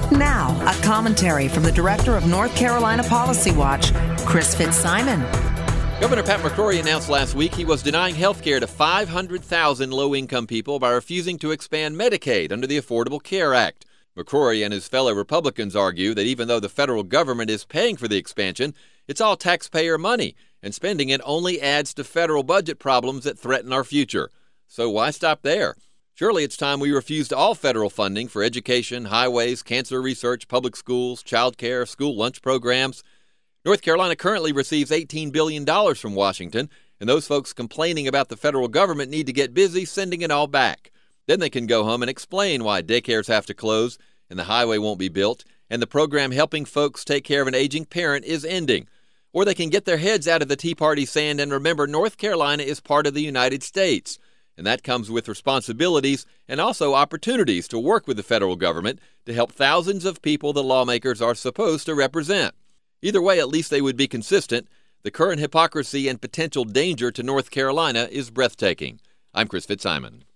Now, a commentary from the director of North Carolina Policy Watch, Chris Fitzsimon. Governor Pat McCrory announced last week he was denying health care to 500,000 low-income people by refusing to expand Medicaid under the Affordable Care Act. McCrory and his fellow Republicans argue that even though the federal government is paying for the expansion, it's all taxpayer money, and spending it only adds to federal budget problems that threaten our future. So why stop there? Surely it's time we refused all federal funding for education, highways, cancer research, public schools, child care, school lunch programs. North Carolina currently receives $18 billion from Washington, and those folks complaining about the federal government need to get busy sending it all back. Then they can go home and explain why daycares have to close and the highway won't be built and the program helping folks take care of an aging parent is ending. Or they can get their heads out of the Tea Party sand and remember North Carolina is part of the United States. And that comes with responsibilities and also opportunities to work with the federal government to help thousands of people the lawmakers are supposed to represent. Either way, at least they would be consistent. The current hypocrisy and potential danger to North Carolina is breathtaking. I'm Chris Fitzsimon.